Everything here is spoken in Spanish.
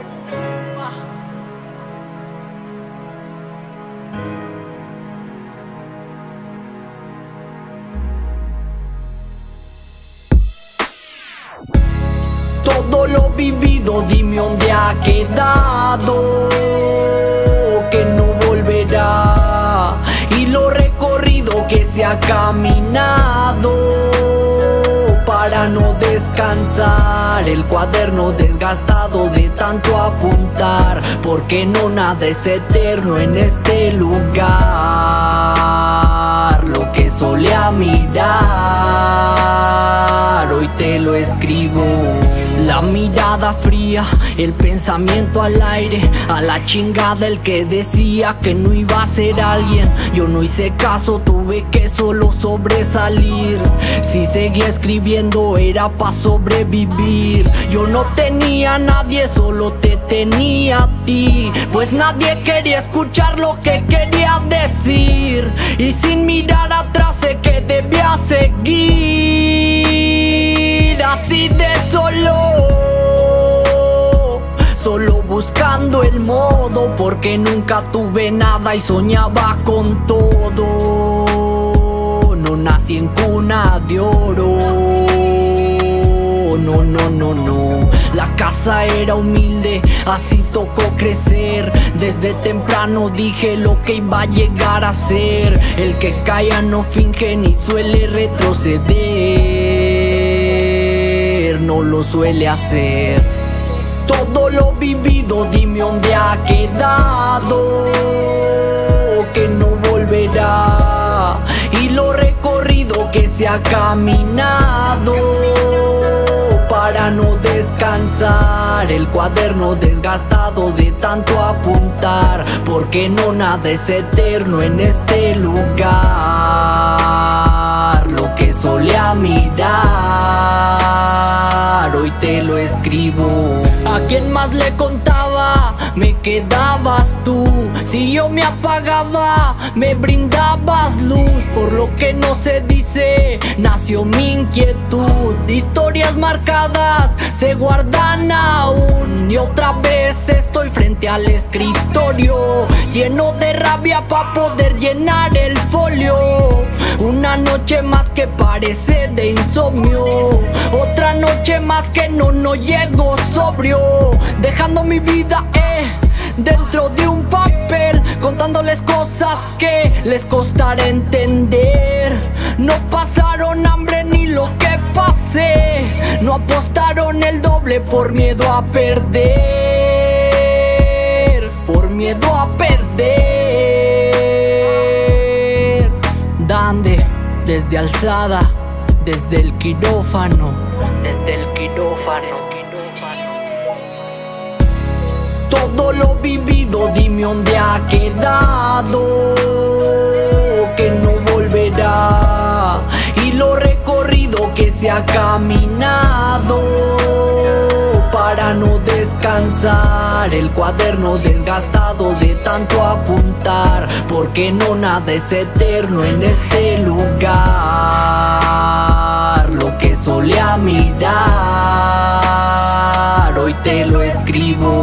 Todo lo vivido, dime dónde ha quedado, que no volverá. Y lo recorrido que se ha caminado para no descansar. El cuaderno desgastado de tanto apuntar, porque no nada es eterno en este lugar. Lo que solía mirar, hoy te lo escribo. La mirada fría, el pensamiento al aire, a la chingada el que decía que no iba a ser alguien. Yo no hice caso, tuve que solo sobresalir. Si seguía escribiendo era pa' sobrevivir. Yo no tenía a nadie, solo te tenía a ti, pues nadie quería escuchar lo que quería decir. Y sin mirar atrás sé que debía seguir así de solo buscando el modo, porque nunca tuve nada y soñaba con todo. No nací en cuna de oro, no, no, no, no. La casa era humilde, así tocó crecer. Desde temprano dije lo que iba a llegar a ser. El que calla no finge ni suele retroceder, no lo suele hacer. Todo lo vivido, dime dónde ha quedado, que no volverá. Y lo recorrido que se ha caminado para no descansar. El cuaderno desgastado de tanto apuntar, porque no nada es eterno en este lugar. Lo que solía mirar, hoy te lo escribo. ¿A quién más le contaba? Me quedabas tú. Si yo me apagaba, me brindabas luz. Por lo que no se dice, nació mi inquietud. Historias marcadas se guardan aún, y otra vez estoy frente al escritorio, lleno de rabia pa' poder llenar el folio. Una noche más que parece de insomnio, otra noche más que no llego sobrio, dejando mi vida dentro de un papel, contándoles cosas que les costará entender. No pasaron hambre ni lo que pasé, no apostaron el doble por miedo a perder, por miedo a perder. Dande, desde alzada, desde el quirófano, desde el quirófano. Todo lo vivido, dime dónde ha quedado, que no volverá. Y lo recorrido que se ha caminado para no descansar. El cuaderno desgastado de tanto apuntar, porque no nada es eterno en este lugar. Lo que solía mirar, hoy te lo escribo.